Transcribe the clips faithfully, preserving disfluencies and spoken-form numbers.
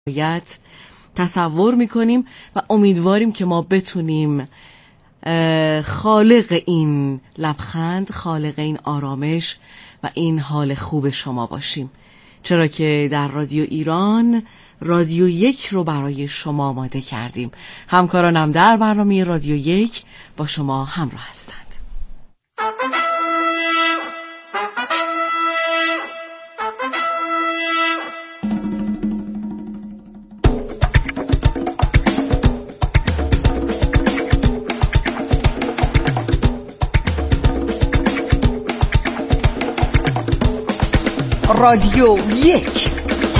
تصور میکنیم و امیدواریم که ما بتونیم خالق این لبخند، خالق این آرامش و این حال خوب شما باشیم، چرا که در رادیو ایران رادیو یک رو برای شما آماده کردیم. همکارانم در برنامه رادیو یک با شما همراه هستند. رادیو یک.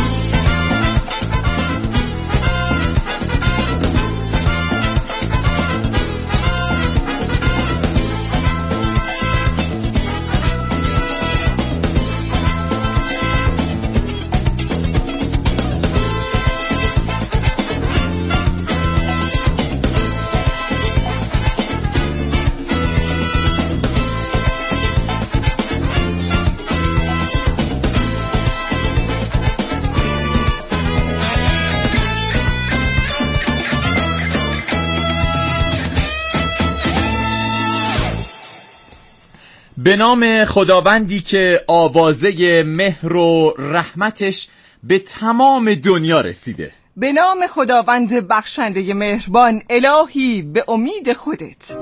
به نام خداوندی که آوازه مهر و رحمتش به تمام دنیا رسیده. به نام خداوند بخشنده مهربان، الهی به امید خودت.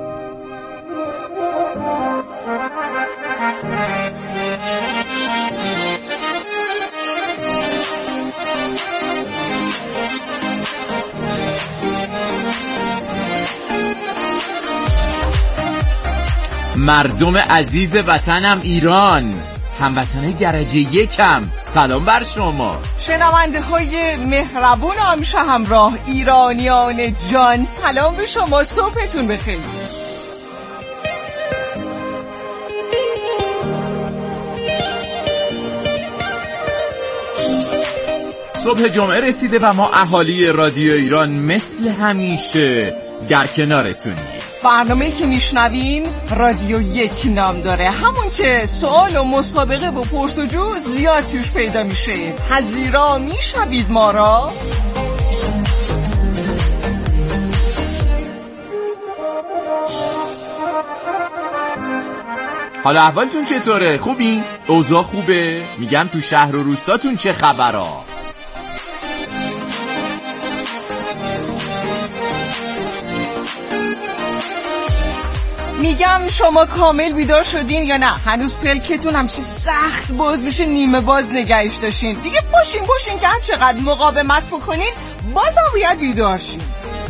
مردم عزیز وطنم ایران، هموطنای درجه یکم، سلام بر شما. شنونده های مهربون همیشه همراه، ایرانیان جان، سلام به شما، صبحتون بخیر. صبح جمعه رسیده و ما اهالی رادیو ایران مثل همیشه در کنارتونیم. برنامه‌ای که میشنوین رادیو یک نام داره، همون که سوال و مسابقه و پرسجو زیاد توش پیدا میشه. پذیرا میشوید ما را؟ حالا احوالتون چطوره؟ خوبین؟ اوضاع خوبه؟ میگم تو شهر و روستاتون چه خبرها؟ میگم شما کامل بیدار شدین یا نه؟ هنوز پلکتون همچی سخت باز میشه نیمه باز نگهش داشتین؟ دیگه باشین باشین که هر چقدر مقاومت بکنین بازم باید بیدار شین.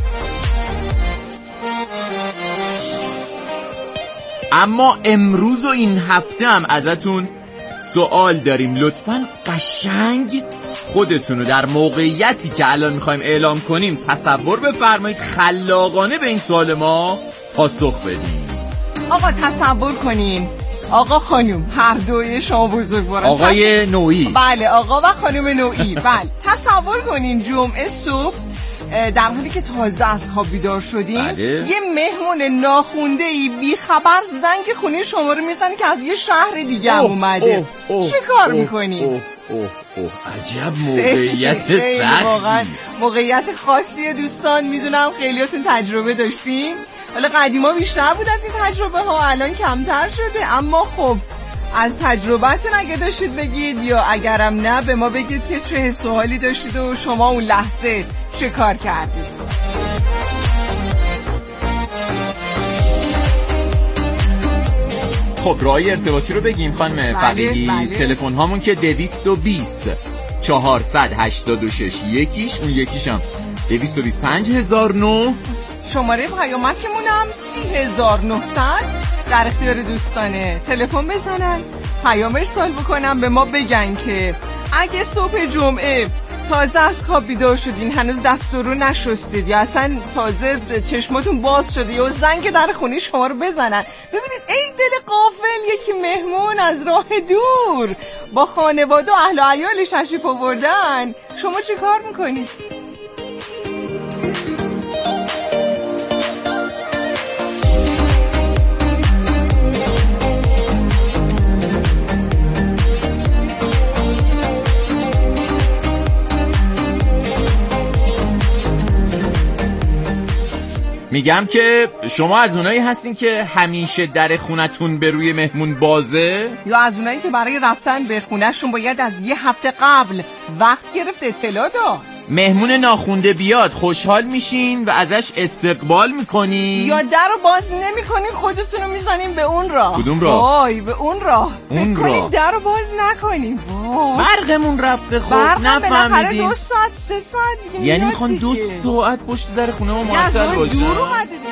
اما امروز و این هفته هم ازتون سوال داریم. لطفاً قشنگ خودتونو در موقعیتی که الان میخوایم اعلام کنیم تصور بفرمایید، خلاقانه به این سوال ما پاسخ بدید. آقا تصور کنین، آقا خانم، هر دوی شما بزرگوارن، آقای تص... نوعی، بله آقا و خانم نوعی، بله تصور کنین جمعه صبح در حالی که تازه از خواب بیدار شدین، بله. یه مهمون ناخونده ای بی خبر زنگ خونه شما رو میزنه که از یه شهر دیگه هم اومده. چه کار میکنین؟ اوه اوه اوه عجب موقعیت سختی، واقعا موقعیت خاصیه دوستان. میدونم خیلیاتون تجربه داشتین، حالا قدیما بیشتر بود از این تجربه ها، الان کمتر شده، اما خب از تجربهتون اگه داشتید بگید، یا اگرم نه به ما بگید که چه حس و حالی داشتید و شما اون لحظه چه کار کردید. خب راهی ارتباطی رو بگیم خانم فقیهی. بله. تلفن هامون که دویست و بیست چهارصد هشتاد و شش یکیش، اون یکیش هم دویست و بیست پنج هزار و نه. شماره پیامکمون هم سی هزار و نهصد. در اختیار دوستانه تلفن بزنن، پیام ارسال بکنن، به ما بگن که اگه صبح جمعه تازه از خواب بیدار شدین، هنوز دست و رو نشستید، یا اصلا تازه چشماتون باز شده، یا زنگ در خونه شما رو بزنن، ببینید ای دل غافل یکی مهمون از راه دور با خانواده و اهل و عیالش تشریف آوردن، شما چی کار میکنید؟ میگم که شما از اونایی هستین که همیشه در خونتون به روی مهمون بازه؟ یا از اونایی که برای رفتن به خونهشون باید از یه هفته قبل وقت گرفت اطلاع داد؟ مهمون ناخونده بیاد خوشحال میشین و ازش استقبال میکنین یا در رو باز نمیکنین خودتون رو میزنین به اون راه؟ کدوم راه؟ وای به اون راه اون بکنین راه. در رو باز نکنین. وای برقمون رفته خب نفهمیدیم. نفهمیدیم دو ساعت سه ساعت دیگه یعنی میاد میخوان دو دیگه. ساعت پشت در خونه ما یه از معطل راه باشن؟ دور اومده دیگه.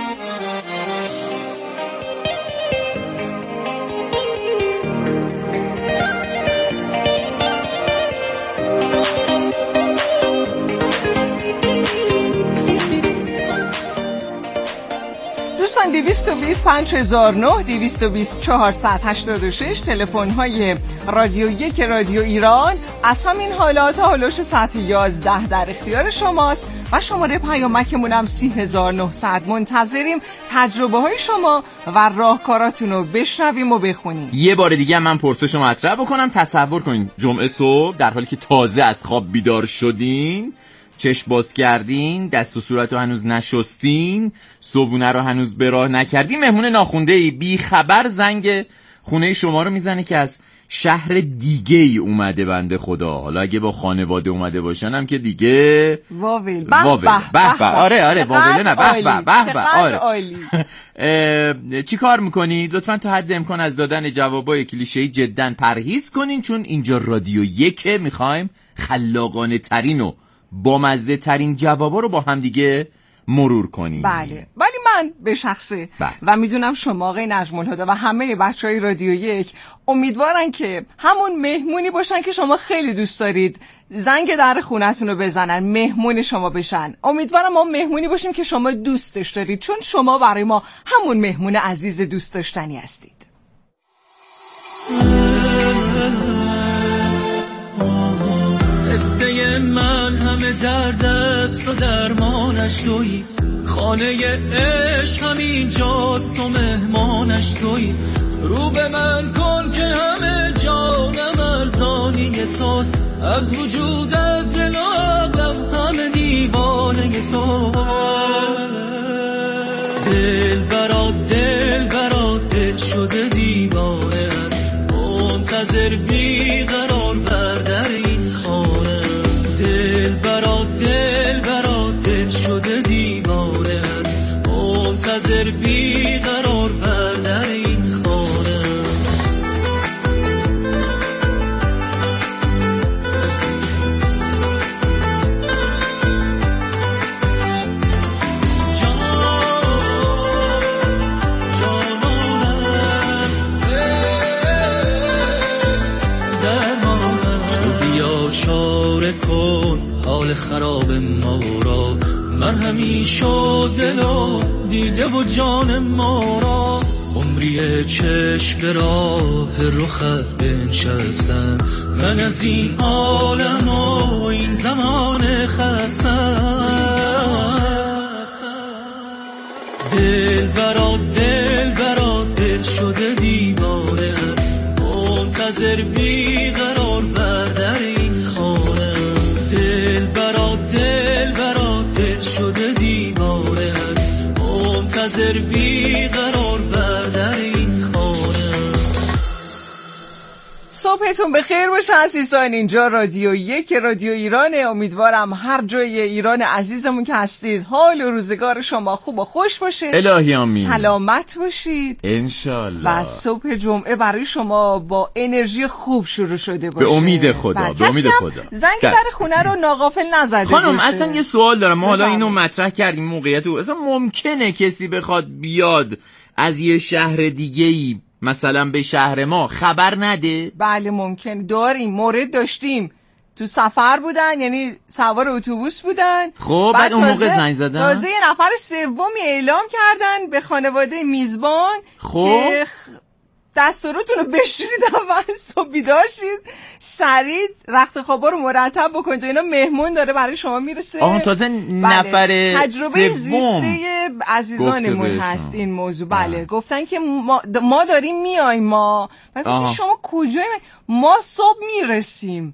دوستان دویست و بیست پنج هزار و نه دویست و بیست چهارصد و هشتاد و شش تلفن های رادیو یک رادیو ایران از همین حالات هولوش ساعت یازده در اختیار شماست و شماره پیامکمون هم سی هزار و نهصد. منتظریم تجربه های شما و راهکاراتون رو بشنویم و بخونیم. یه بار دیگه من پرسش رو مطرح بکنم. تصور کنین جمعه صبح در حالی که تازه از خواب بیدار شدین، چشم باز کردین، دست و صورت رو هنوز نشستین، صبحونه رو هنوز به راه نکردین، مهمون ناخونده‌ای بی خبر زنگ خونه شما رو میزنه که از شهر دیگه ای اومده بنده خدا. حالا اگه با خانواده اومده باشن هم که دیگه واویل واویل به به. آره آره واویل نه به به به به. آره چی کار میکنید؟ لطفا تا حد امکان از دادن جوابای کلیشه‌ای جداً پرهیز کنین، چون اینجا رادیو یکه، میخوایم خلاقانه ترین و با مزه ترین جوابا رو با هم دیگه مرور کنیم. بله ولی من به شخصه بله. و میدونم شما آقای نجم الهدی و همه بچهای رادیو یک امیدوارن که همون مهمونی باشن که شما خیلی دوست دارید زنگ در خونتون رو بزنن، مهمون شما بشن. امیدوارم ما مهمونی باشیم که شما دوستش دارید، چون شما برای ما همون مهمون عزیز دوست داشتنی هستید. قصه من همه درد است و درمانش تویی، خانه عشق همین جاست و مهمانش تویی. رو به من کن که همه جانم ارزانی توست، از وجودت دل و عقلم همه دیوانه توست. دل برات دل برات دل شده دیوانه، منتظر بیقرار بر در این خانه. دل برات دل برات دل شده دیوانه، منتظر بیقرار بر در این خانه. چاره کن حال خراب ما را، من همیشه دل و دیده و جان ما را. عمری چشم به راه رخت بنشستم، من از این عالم و این زمان خستم. دل برات دل برات دل شده دیوانه، منتظر بیقرار بر در این خانه. دل برات دل برات دل شده دیوانه، منتظر بیقرار بر در این خانه. صبحتون بخیر باشه عزیزان. اینجا رادیو یک رادیو ایرانه. امیدوارم هر جای ایران عزیزمون که هستید حال و روزگار شما خوب و خوش باشه. الهی آمین. سلامت باشید انشالله. و صبح جمعه برای شما با انرژی خوب شروع شده باشه. به امید خدا. به امید خدا. زنگ در خونه رو ناغافل نزده خانم باشه. اصلا یه سوال دارم. ما حالا اینو مطرح کردیم موقعیت رو. اصلا ممکنه کسی بخواد بیاد از یه شهر دیگه‌ای مثلا به شهر ما خبر نده؟ بله ممکن. داریم مورد داشتیم، تو سفر بودن، یعنی سوار اتوبوس بودن. خب بعد اون موقع زنگ زدن، تازه یه نفر سومی اعلام کردن به خانواده میزبان خب که دستوراتون رو بشورید و صبح بیدار شید سریع رخت خوابا رو مرتب بکنید و اینا مهمون داره برای شما میرسه. آها تازه نفر بله. تجربه سوم زیسته عزیزانمون هست این موضوع. بله گفتن که ما, ما داریم میایم. ما گفتیم شما کجاییم؟ ما صبح میرسیم.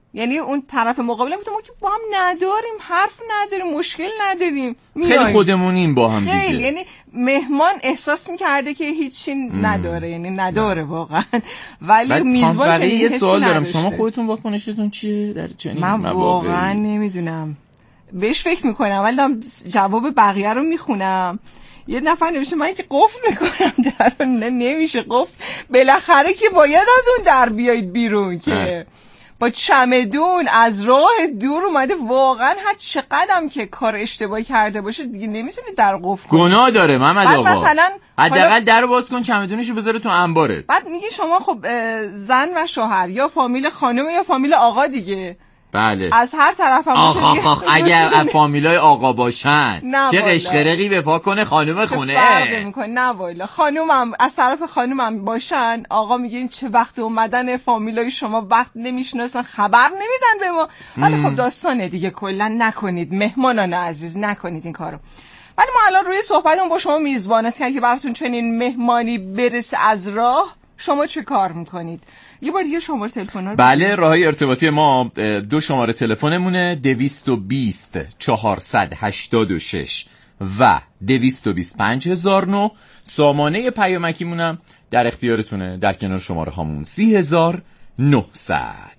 یعنی اون طرف مقابل گفت ما که با هم نداریم، حرف نداریم، مشکل نداریم، خیلی خودمونیم با هم دیگه. خیلی یعنی مهمان احساس می‌کرده که هیچی نداره، یعنی نداره واقعا، ولی میزبان چنین یه سوال دارم، نداشته. شما خودتون واکنشتون چیه در چنین من مواقعی؟ واقعا نمیدونم، بهش فکر میکنم ولی دارم جواب بقیه رو میخونم. یه نفر نمیشه من که قفل میکنم در رو، نمیشه قفل، بالاخره که باید از اون در بیایید بیرون که با چمدون از راه دور اومده، واقعا هر چقدرم که کار اشتباهی کرده باشه دیگه نمیتونی در قفل کنی، گناه داره محمد آقا. مثلا حداقل در رو باز کن، چمدونشو بذاره تو انبارت. بعد میگی شما خب زن و شوهر یا فامیل خانم یا فامیل آقا دیگه، بله از هر طرف هم آخ آخ آخ اگر فامیلای آقا باشن چه قشقرقی به پا کنه خانم خونه، چه فرقی میکنه؟ نه والا خانم هم از طرف خانم هم باشن، آقا میگه این چه وقت اومدن فامیلای شما، وقت نمیشناسن، خبر نمیدن به ما. ولی خب داستانه دیگه، کلا نکنید مهمانان عزیز، نکنید این کارو. ولی ما الان روی صحبتمون با شما میزبان است که براتون چنین مهمانی برسه از راه، شما چه کار میکنید؟ یه بار دیگه شماره تلفن رو بله، راههای ارتباطی ما دو شماره تلفنمونه، دویست و بیست چهارصد هشتاد و شش و دویست و بیست پنج هزار و نه. سامانه پیامکیمونم در اختیارتونه، در کنار شماره هامون سی هزار و نهصد.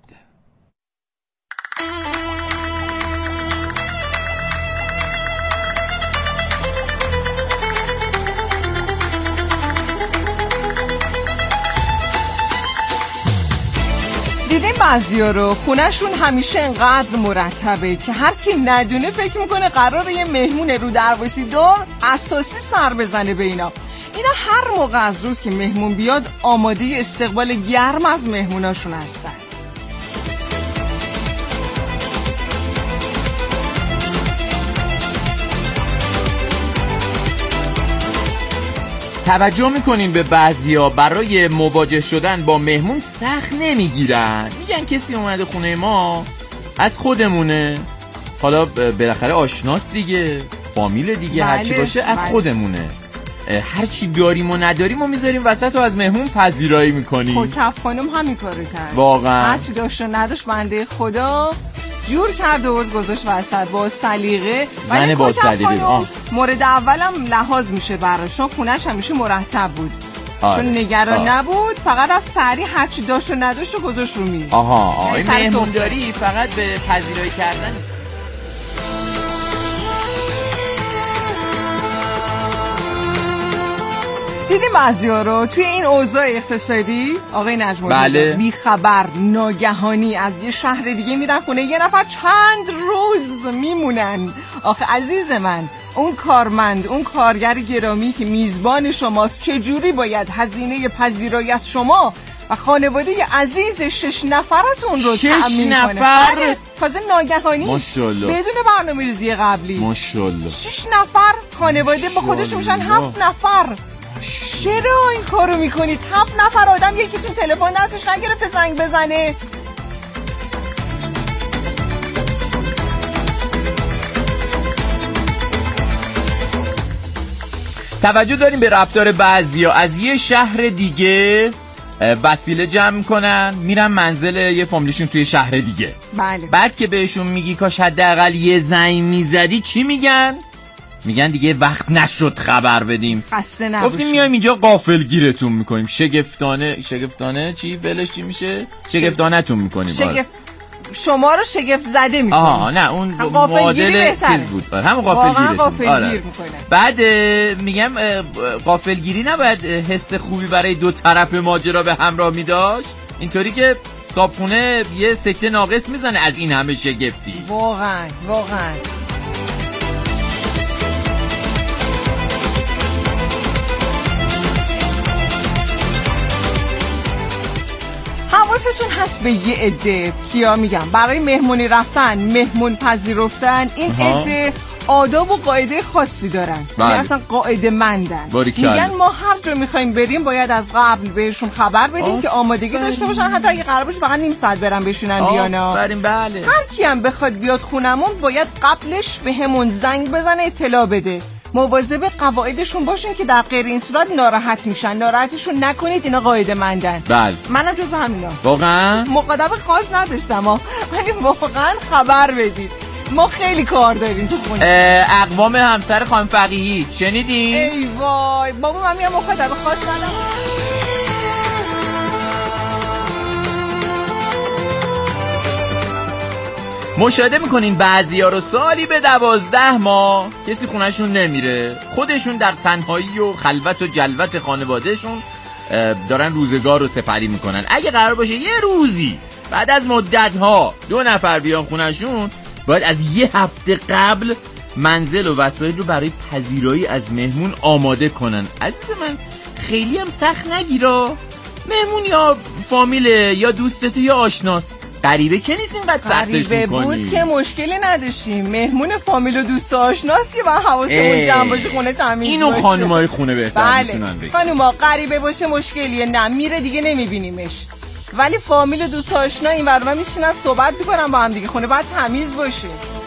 دیدین بعضیا رو خونه‌شون همیشه انقدر مرتبه که هر کی ندونه فکر میکنه قراره یه مهمون رو دروسی دار اساسی سر بزنه به اینا. اینا هر موقع از روز که مهمون بیاد آماده استقبال گرم از مهموناشون هستن. توجه میکنین به بعضیا برای مواجه شدن با مهمون سخت نمیگیرن، میگن کسی اومده خونه ما از خودمونه، حالا بالاخره آشناس دیگه، فامیل دیگه، بله، هرچی باشه از بله. خودمونه، هرچی داریم و نداریم و میذاریم وسط و از مهمون پذیرایی میکنیم. کوکب خانم همین کارو کرد، واقعا هرچی داشت و نداشت بنده خدا جور کرد و گذاشت وسط با سلیقه. زن با سلیقه. مورد اولم لحاظ میشه براش، چون خونه‌ش همیشه مرتب بود. آره. چون نگران آره. نبود، فقط از سری هرچی داشت و نداشت و گذاشت رو میز. آها آها این مهمونداری فقط به پذیرایی کردن نیست. دیدیم بعضیا رو توی این اوضاع اقتصادی آقای نجم الدین بله. بی خبر ناگهانی از یه شهر دیگه میرن خونه یه نفر، چند روز میمونن. آخه عزیز من، اون کارمند، اون کارگر گرامی که میزبان شماست، چجوری باید هزینه پذیرایی از شما و خانواده عزیز شش نفرتون رو تأمین کنه؟ نفر تازه ناگهانی ماشاءالله بدون برنامه‌ریزی قبلی. ماشاءالله شش نفر خانواده با خودشون میشن هفت نفر. چرا این کارو میکنید؟ هفت نفر آدم، یکیتون تلفن دستش نگرفته زنگ بزنه؟ توجه داریم به رفتار بعضیا، از یه شهر دیگه وسیله جمع کنن میرن منزل یه فامیلیشون توی شهر دیگه. بله. بعد که بهشون میگی کاش حداقل یه زنگ میزدی، چی میگن؟ میگن دیگه وقت نشد خبر بدیم، خسته نباشید. گفتیم میایم اینجا غافلگیرتون میکنیم، شگفتانه شگفتانه چی ولش چی میشه؟ شگفتانه‌تون میکنیم. شگفت شما رو شگفت زده میکنیم. آها نه اون معادل چیز بود، هم غافلگیرتون. آره. بعد میگم غافلگیری نباید حس خوبی برای دو طرف ماجرا به همراه میداشت، اینطوری که صابخونه یه سکته ناقص میزنه از این همه شگفتی. واقعا واقعا حواستون هست به یه عده کیا میگم برای مهمونی رفتن، مهمون پذیرفتن، این عده آداب و قاعده خاصی دارن، یعنی اصلا قاعده مندن. میگن ما هر جا میخوایم بریم باید از قبل بهشون خبر بدیم که آمادگی داشته باشن، حتی اگه قرار باشه فقط نیم ساعت برن بشینن بیانا. بله. هر کی هم بخواد بیاد خونمون باید قبلش بهمون زنگ بزنه، اطلاع بده. مواظب قواعدشون باشین که در غیر این صورت ناراحت میشن. ناراحتشون نکنید، اینا قاعده مندن. بله منم جزو همینا. واقعا مقدم خاص نداشتم ها، ولی واقعا خبر بدید ما خیلی کار داریم تو خونه. اقوام همسر خانم فقیهی شنیدین؟ ای وای بابا من میام مقدم خاص ندارم. مشاهده میکنین بعضی ها رو سالی به دوازده ماه کسی خونهشون نمیره، خودشون در تنهایی و خلوت و جلوت خانوادهشون دارن روزگار رو سپری میکنن. اگه قرار باشه یه روزی بعد از مدت ها دو نفر بیان خونهشون، باید از یه هفته قبل منزل و وسایل رو برای پذیرایی از مهمون آماده کنن. عزیز من خیلی هم سخت نگیرا، مهمون یا فامیل یا دوستت یا آشناس، غریبه که نیست اینقدر سختش میکنی. غریبه بود که مشکلی نداشتیم، مهمون فامیل و دوست آشناسی و حواسمون جمع باشه، خونه تمیز اینو باشه. خانمای خونه بهتر بله. میتونن بگن. خانوما غریبه باشه مشکلیه، نه میره دیگه نمیبینیمش، ولی فامیل و دوست آشنا این ور اونور میشینن صحبت میکنن با هم دیگه، خونه باید تمیز باشه.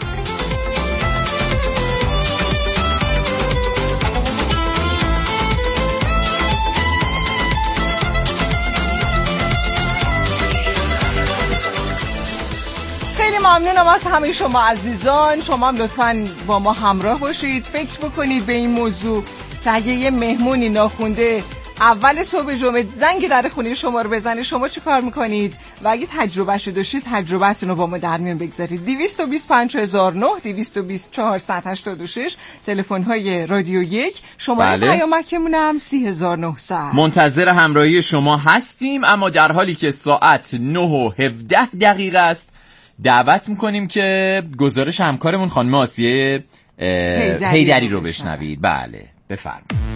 خیلی ممنونم از همه شما عزیزان. شما هم لطفاً با ما همراه باشید، فکر بکنید به این موضوع که اگه یه مهمونی ناخونده اول صبح جمعه زنگ در خونه شما رو بزنه، شما چه کار میکنید؟ و اگه تجربهشو داشتید تجربهتون رو با ما در میون بگذارید. دویست و بیست پنج هزار و نه، دویست و بیست چهارصد و هشتاد و شش تلفن های رادیو یک، شماره بله. پیامکمونم سی هزار و نهصد. منتظر همراهی شما هستیم، اما در حالی که ساعت نه و هفده دقیقه است دعوت میکنیم که گزارش همکارمون خانم آسیه حیدری رو بشنوید. بله بفرمایید.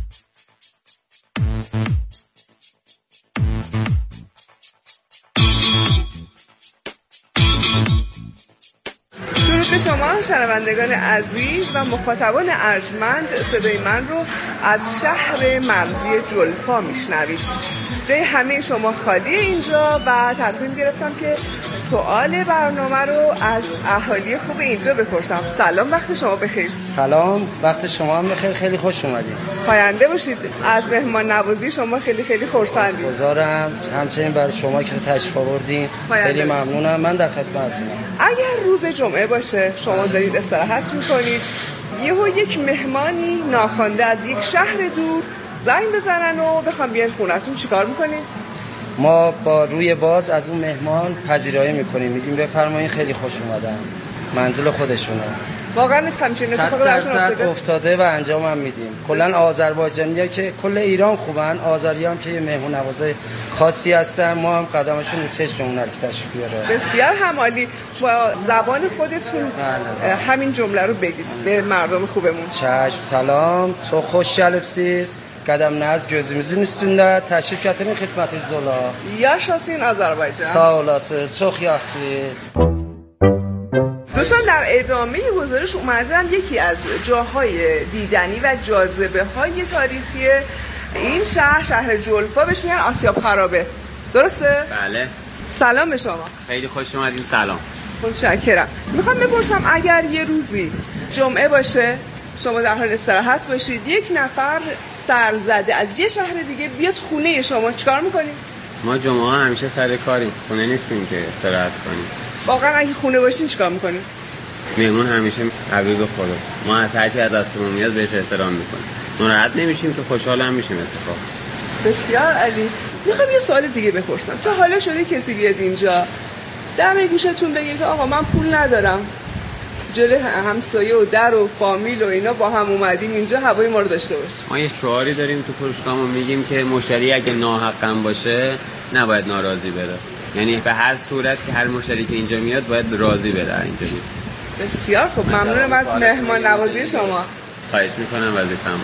درود به شما شنوندگان عزیز و مخاطبان ارجمند، صدای من رو از شهر مرزی جلفا میشنوید. جای همه شما خالی اینجا و تصمیم گرفتم که سوال برنامه رو از اهالی خوب اینجا بپرسم. سلام، وقت شما بخیر. سلام، وقت شما هم بخیر، خیلی خوش اومدید. پاینده باشید. از مهمان نوازی شما خیلی خیلی خرسندیم. سپاسگزارم، همچنین برای شما که تشریف آوردین خیلی ممنونم. من در خدمتتونم. اگر روز جمعه باشه شما دارید استراحت میکنید، یهو یک مهمانی ناخوانده از یک شهر دور زنگ بزنن و بخوام بیان خونتون، چیکار میکنید؟ ما با روی باز از اون مهمان پذیرایی میکنیم، میگیم بفرمایید خیلی خوش اومدن، منزل خودشونه. واقعا همچین اتفاقی براتون افتاده؟ افتاده و انجام هم میدیم. کلا آذربایجانی‌ها که کل ایران خوبن، آذری‌ها هم که یه مهمون نوازای خاصی هستن، ما هم قدمشون رو چشممون هر کی تشریف بیاره. بسیار همالی. با زبان خودتون بله. همین جمله رو بگید به مردم خوبمون. چشم. سلام، تو خوش جلبسیز قدم ناز gözümüzün üstünde تشریف کردین خدمت زولا. یا شاسین آذربایجان. ساولاسه چخ یاختی. دوستان در ادامه گزارش اومدم یکی از جاهای دیدنی و جاذبه های تاریخی این شهر، شهر جلفا، بهش میگن آسیاب خرابه. درسته؟ بله. سلام به شما. خیلی خوش اومدین. سلام. متشکرم. میخوام بپرسم اگر یه روزی جمعه باشه، شما در حال استراحت باشید، یک نفر سرزده از یه شهر دیگه بیاد خونه شما، چیکار میکنید؟ ما جمعه ها همیشه سر کاریم، خونه نیستیم که استراحت کنیم. واقعا اگه خونه باشین چیکار میکنید؟ مهمون همیشه حبیب خداست. ما از هر چی از دستمون میاد بهش احترام میکنیم. ناراحت نمیشیم که خوشحال هم میشیم. اتفاق بسیار عالی. میخوام یه سوال دیگه بپرسم. تا حالا شده کسی بیاد اینجا دم گوشتون بگه که آقا من پول ندارم، جلوی همسایه و در و فامیل و اینا با هم اومدیم اینجا، هوای ما رو داشته باش؟ ما یه شعاری داریم تو فروشگاهمون، میگیم که مشتری اگه ناحقم باشه نباید ناراضی بره. یعنی به هر صورت که هر مشتری که اینجا میاد باید راضی بره اینجا میاد. بسیار خوب، ممنونم از مهمان نوازی شما. خواهش میکنم، وظیفه‌م.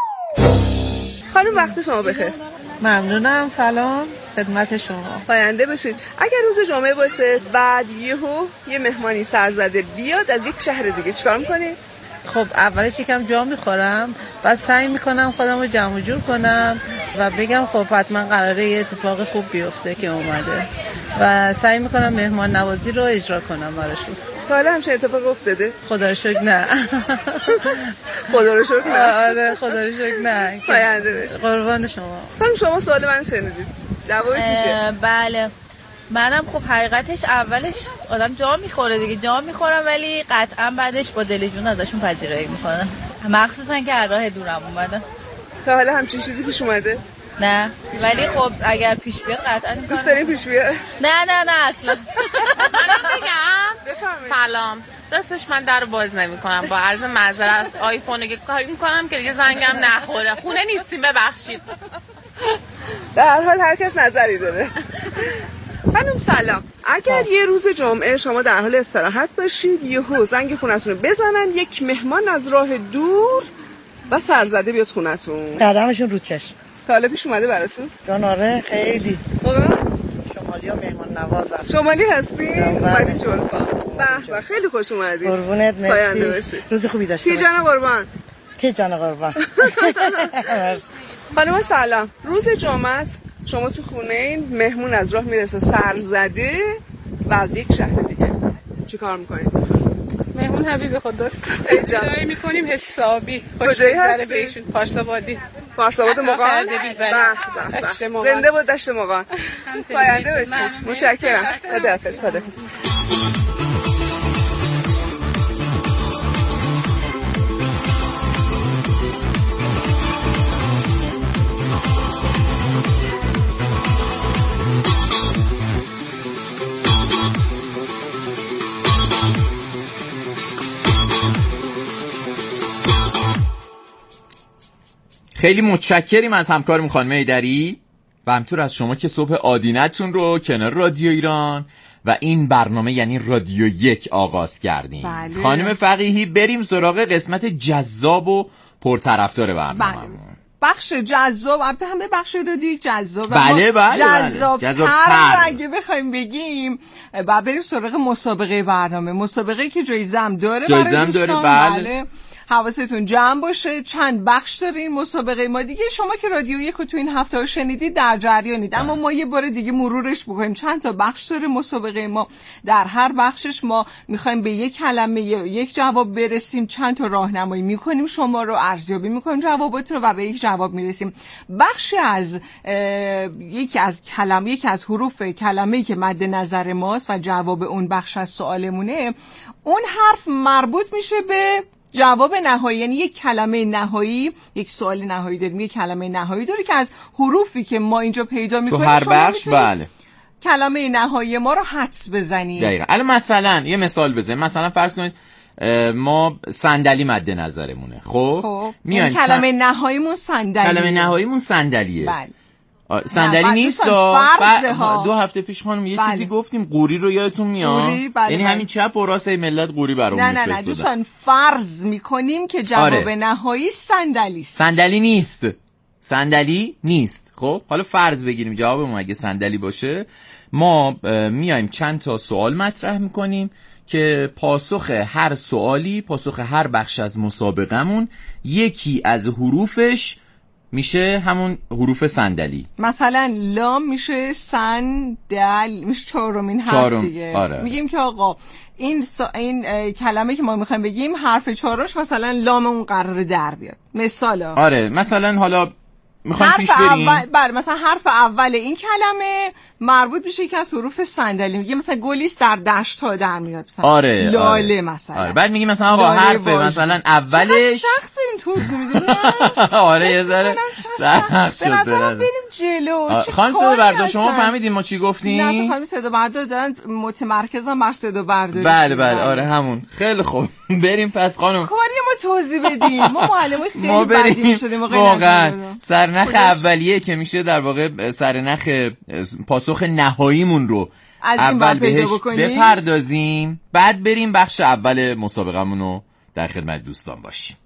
خانم وقت شما بخیر. ممنونم. سلام خدمت شما. پاینده باشید. اگر روز جمعه باشه بعد یهو یه مهمانی سرزده بیاد از یک شهر دیگه، چیکار میکنی؟ خب اولش یکم جا میخورم، بعد سعی میکنم خودم رو جمع جور کنم و بگم خب حتما قراره یه اتفاق خوب بیفته که اومده و سعی میکنم مهمان نوازی رو اجرا کنم براشون. تا حالا همچین اتفاق افتاده؟ خدا رو شکر نه. خدا رو شکر نه. آره خدا رو شکر نه. پاینده بشی. قربان شما. خانم شما سوال من شنیدید. جوابتون چیه؟ بله. منم خب حقیقتش اولش آدم جا میخوره دیگه، جا میخورم ولی قطعا بعدش با دل جون ازشون پذیرایی میکنم، مخصوصا که از راه دورم اومدن. تا حالا همچین چیزی پیش اومده؟ نه ولی خب اگر پیش بیاد قطعا میکنم. دوست دارین پیش بیاد؟ نه نه نه اصلا. منم بگم سلام. راستش من در رو باز نمی کنم، با عرض معذرت آیفون رو کاری میکنم که دیگه زنگم نخوره. خونه نیستیم ببخشید. در هر حال هر کس نظری داره. خانم سلام، اگر یه روز جمعه شما در حال استراحت باشید، یهو زنگ خونتون رو بزنن، یک مهمان از راه دور و سرزده بیاد خونتون، قدمشون رو چشم. تا حالا پیش اومده براتون؟ جان آره خیلی. شمالی ها مهمان نوازن. شمالی هستی؟ اومدی جلفا. به به خیلی خوش اومدی. قربونت مرسی. روز خوبی داشته باشی. کی جان قربان؟ کی جان قربان. خانم سلام، روز جمعه است، شما تو خونه این، مهمون از راه میرسه سرزده و از یک شهر دیگه، چی کار میکنید؟ مهمون حبیب خداست، اجرایی میکنیم حسابی. خوش بگذره بهشون. پارسابادی. پارساباد مقام. زنده بود دشت مقام. پاینده باشید. متشکرم. خداحافظ. خداحافظ. خیلی متشکریم از همکارم خانم ایدری و همطور از شما که صبح آدینتون رو کنار رادیو ایران و این برنامه یعنی رادیو یک آغاز کردیم. بله. خانم فقیهی بریم سراغ قسمت جذاب و پرطرفدار برنامه. بله. بخش جذاب، البته همه بخش رادیو جذاب، بله بله جذاب بله. تر اگه بخوایم بگیم بعد بریم سراغ مسابقه برنامه، مسابقه که جایزه هم داره جایزه هم داره. بله, بله. حواستون جمع باشه، چند بخش داره این مسابقه ما دیگه. شما که رادیو یک رو تو این هفته ها شنیدید در جریانید، اما ما یه بار دیگه مرورش بکنیم. چند تا بخش داره مسابقه ما، در هر بخشش ما میخوایم به یک کلمه یا یک جواب برسیم، چند تا راهنمایی میکنیم، شما رو ارزیابی میکنیم جواباتون رو و به یک جواب میرسیم. بخشی از یکی از کلمه یکی از حروف کلمه‌ای که مد نظر ماست و جواب اون بخش از سوالمونه، اون حرف مربوط میشه به جواب نهایی، یعنی یک کلمه نهایی، یک سوال نهایی داریم، یک کلمه نهایی داره که از حروفی که ما اینجا پیدا میکنیم تو هر بخش بله کلمه نهایی ما رو حدس بزنیم. دقیقاً. الان مثلا یه مثال بزنیم، مثلا فرض کنید ما صندلی مد نظرمونه. خب, خب. میایم کلمه چن... نهاییمون صندلیه. کلمه نهاییمون صندلیه. بله. صندلی نیست. ف... دو هفته پیش خانم یه بله. چیزی گفتیم، قوری رو یادتون میاد؟ بله یعنی بله. همین چپ و راست ملت قوری برامون نه نه نه دوستان، فرض میکنیم که جواب آره. نهایی صندلی است. صندلی نیست. صندلی نیست. خب حالا فرض بگیریم جوابمون اگه صندلی باشه، ما میایم چند تا سوال مطرح میکنیم که پاسخ هر سوالی، پاسخ هر بخش از مسابقمون یکی از حروفش میشه همون حروف صندلی. مثلا لام میشه صندل، میشه چهارمین حرف دیگه. آره. میگیم که آقا این سا... این کلمه که ما میخوایم بگیم حرف چهارمش مثلا لام اون قراره در بیاد. مثلا آره مثلا حالا میخوایم پیش بریم. اول... بله مثلا حرف اول این کلمه مربوط میشه که از حروف صندلی. میگه مثلا گلیس در دشت ها در میاد مثلا. آره لاله آره. مثلا آره. بعد میگیم مثلا آقا حرف واجب. مثلا اولش سخت این توضیح میدونم. آره یه ذره سخت شد. به نظرم بریم جلو. خانم صدا بردار شما فهمیدین ما چی گفتیم؟ نه خانم صدا بردار دارن متمرکزن بر صدا برداری. بله بله آره همون. خیلی خوب بریم پس خانم. کاری ما توضیح بدیم. ما معلمای خیلی بدی میشدیم واقعا. سرنخ اولیه که میشه در واقع سرنخ پاسخ نهاییمون رو از اول بهش بپردازیم، بعد بریم بخش اول مسابقمون رو در خدمت دوستان باشیم.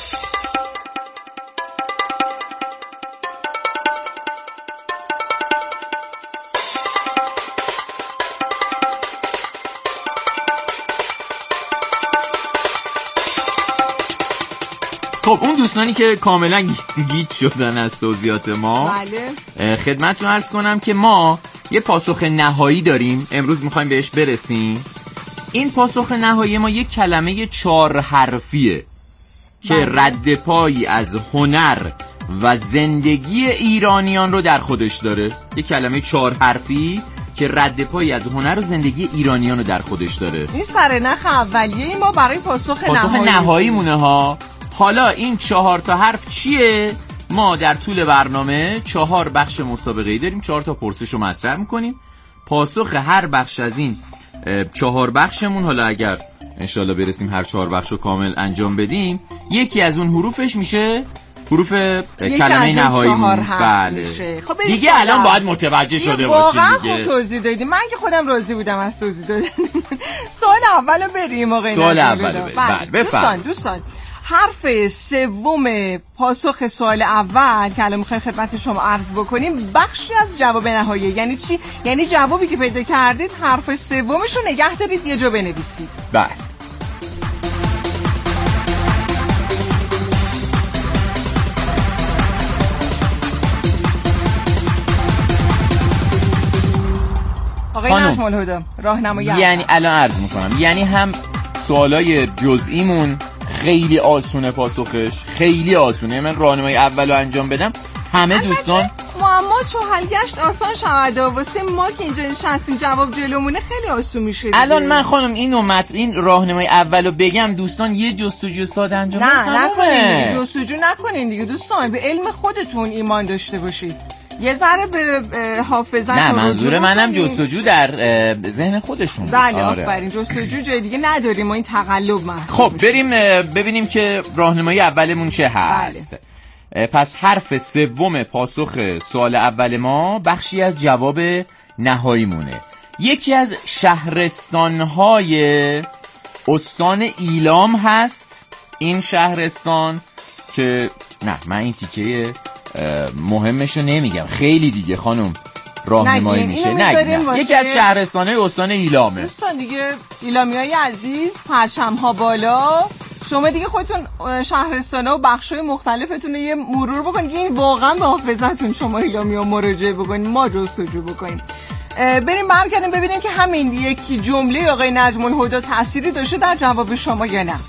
خب اون دوستانی که کاملا گیج شدن از توضیحات ما، بله. خدمتتون عرض کنم که ما یه پاسخ نهایی داریم، امروز میخوایم بهش برسیم این پاسخ نهایی ما یک کلمه چهار حرفیه که رد پایی از هنر و زندگی ایرانیان رو در خودش داره. یک کلمه چهار حرفی که رد پایی از هنر و زندگی ایرانیان رو در خودش داره. این سرنخ اولیه ما برای پاسخ, پاسخ نهایی نهایی مونه ها. حالا این چهار تا حرف چیه؟ ما در طول برنامه چهار بخش مسابقه‌ای داریم، چهار تا پرسش رو مطرح میکنیم. پاسخ هر بخش از این چهار بخشمون، حالا اگر انشالله برسیم هر چهار بخش رو کامل انجام بدیم، یکی از اون حروفش میشه حروف کلمه نهاییمون. بله. خب دیگه الان باید متوجه شده باشید دیگه. واقعا خوب توضیح دادیم. من که خودم راضی بودم از توضیح دادن. سوال اولو بریم آقای سوال اولو بریم. بله دوستان دوستان حرف سوم پاسخ سوال اول که الان میخوایم خدمت شما عرض بکنیم بخشی از جواب نهایی. یعنی چی؟ یعنی جوابی که پیدا کردید حرف سومش رو نگه دارید یه جا بنویسید. بله. آقای نجم الهدی راهنمایی. یعنی الان عرض میکنم، یعنی هم سوالای جزئیمون خیلی آسونه، پاسخش خیلی آسونه. من راهنمایی اولو انجام بدم همه دوستان معما چو حل گشت آسان شود. واسه ما که اینجا نشستیم جواب جلومونه خیلی آسون میشه دیگه. الان من خانم اینو مت این راهنمایی اولو بگم دوستان یه جستجو ساده انجام بدن. نه نکنین دیگه، جستجو نکنین دیگه دوستان، به علم خودتون ایمان داشته باشید. یه ذره به حافظت. نه منظور منم جستجو در ذهن خودشون. بله آفرین. جستجو جای دیگه نداریم، ما این تقلب محسوب. خب بریم ببینیم که راهنمایی اولمون چه هست. بله. پس حرف سوم پاسخ سوال اول ما بخشی از جواب نهاییمونه. یکی از شهرستان‌های استان ایلام هست. این شهرستان که نه من این تیکه مهمشو نمیگم، خیلی دیگه خانم راهنمایی میشه. نه یکی از شهرستان‌های استان ایلامه. دوستان دیگه ایلامیای عزیز، پرچم‌ها بالا، شما دیگه خودتون شهرستان‌ها و بخش‌های مختلفتون رو یه مرور بکنید که این واقعا به حافظتون شما ایلامیا مراجعه بکنید، ما جستجو بکنیم. بریم برگردیم ببینیم که همین یکی جمله آقای نجم الهدی تأثیری داشته در جواب شما یا نه.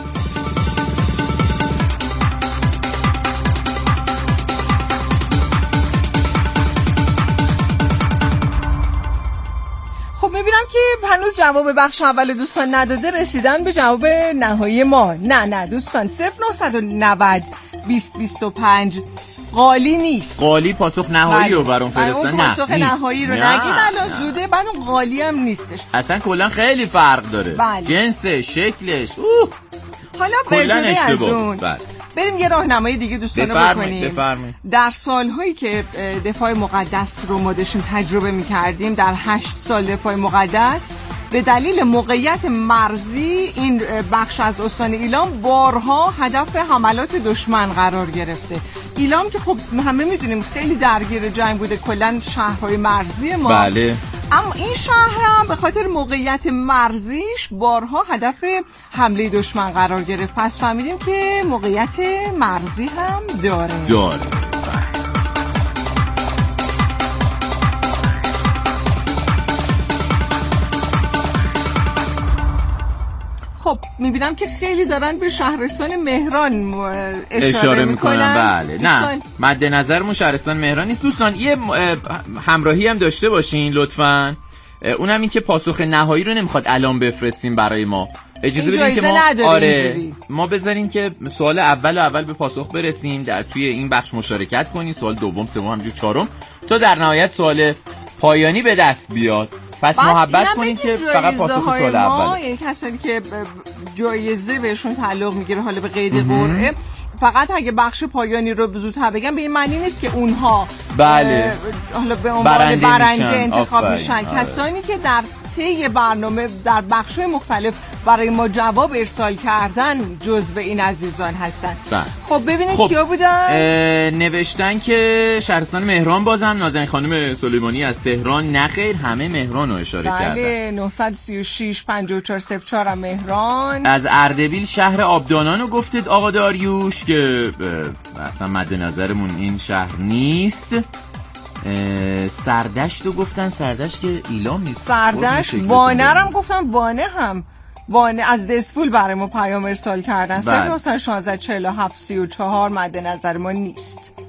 میبینم که هنوز جواب بخش اول دوستان نداده، رسیدن به جواب نهایی ما. نه نه دوستان، صفر نه نه صفر بیست بیست و پنج قالی نیست. قالی پاسخ نهایی رو برام فرستن. نه پاسخ نهایی رو نگید الان زوده. بعد اون قالی هم نیستش. اصلا کلا خیلی فرق داره. بله. جنسه، شکلش. اوه. حالا بجنه از اون بله. بریم یه راهنمایی دیگه دوستان رو بکنیم. بفرمایید. در سالهایی که دفاع مقدس رو ما داشتیم تجربه می‌کردیم، در هشت سال دفاع مقدس، به دلیل موقعیت مرزی این بخش از استان ایلام بارها هدف حملات دشمن قرار گرفته. ایلام که خب همه میدونیم خیلی درگیر جنگ بوده، کلا شهرهای مرزی ما. بله. اما این شهر هم به خاطر موقعیت مرزیش بارها هدف حمله دشمن قرار گرفت. پس فهمیدیم که موقعیت مرزی هم داره. داره. خب میبینم که خیلی دارن به شهرستان مهران اشاره, اشاره میکنن. بله. نه مد نظرمون شهرستان مهران نیست دوستان. یه همراهی هم داشته باشین لطفاً. اونم این که پاسخ نهایی رو نمیخواد الان بفرستیم برای ما. اجازه بدین که ما آره اینجوری. ما بذارین که سوال اول اول به پاسخ برسیم، در توی این بخش مشارکت کنین، سوال دوم، سوم، همینجور چهارم، تا در نهایت سوال پایانی به دست بیاد. پس محبت کنین که فقط پاسخ سوال اول. یعنی کسانی که جایزه بهشون تعلق میگیره حالا به قید قرعه، فقط اگه بخش پایانی رو زودتر بگم به این معنی نیست که اونها بله حالا به عنوان برنده, برنده انتخاب آفره. میشن. آره. کسانی که در طی برنامه در بخش‌های مختلف برای ما جواب ارسال کردن جزو این عزیزان هستن. بله. خب ببینید خب. کیا بودن. نوشتن که شهرستان مهران، بازم نازنین خانم سلیمانی از تهران، نخیر همه مهران رو اشاره بله. کردن. بله نه سه شش پنج چهار صفر چهار مهران. از اردبیل شهر آبدانان رو گفتید آقا داریوش که اصلا مد نظرمون این شهر نیست. سردشت رو گفتن، سردشت که ایلام نیست. سردشت بانه رم گفتن، بانه هم بانه از دسفول برای ما پیام ارسال کردن. صفر نه شانزده چهل و هفت سی و چهار مد نظر ما نیست.